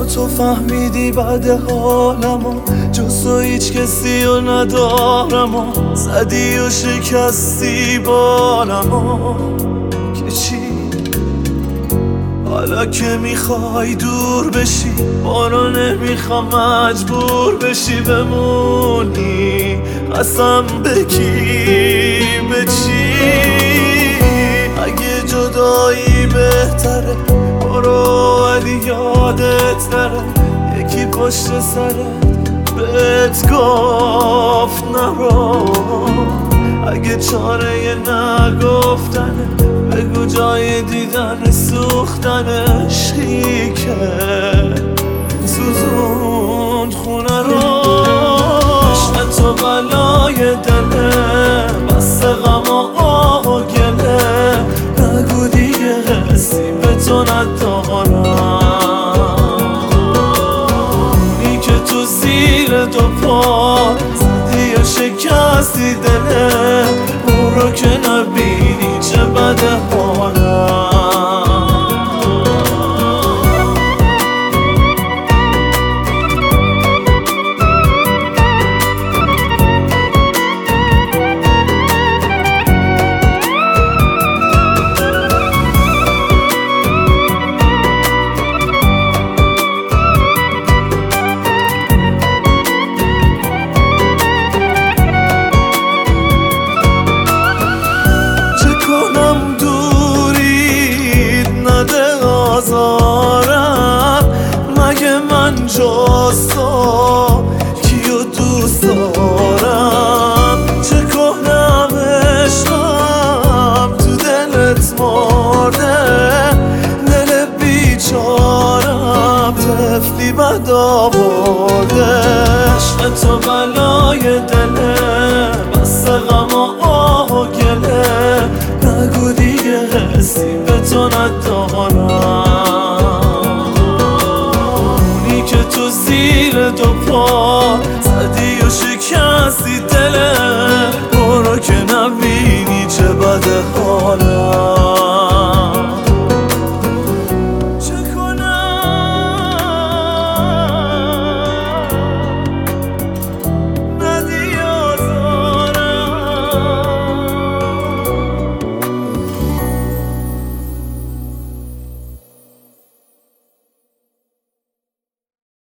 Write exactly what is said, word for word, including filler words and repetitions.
تو فهمیدی بعد حالمو، جز تو هیچ کسی رو ندارم و زدی و شکستی بالمو که چی؟ حالا که میخوای دور بشی بارو نمیخوام مجبور بشی بمونی، قسم بگی به چی؟ اگه جدایی بهتره برو، ولی یادت نره یکی پشت سرت بهت گفت نرو. اگه چاره نگفتنه بگو جای دیدن سوختن عشقی که سوزوند خونه رو. عشق تو بلای دله بس غم و آه و گله، نگو دیگه حسی به تو ندارم. اونی که تو زیر دو پا زدی و شکستی دله، برو که نبینی چه بده حالم. مگه من جز تو کیو دوست دارم؟ چه کنم عشقم تو دلت مرده، دل بیچارم طفلی بد آورده. عشق تو بلای دله بس غم و آه و گله، نگو دیگه حسی به تو ندارم. که تو زیر دو پا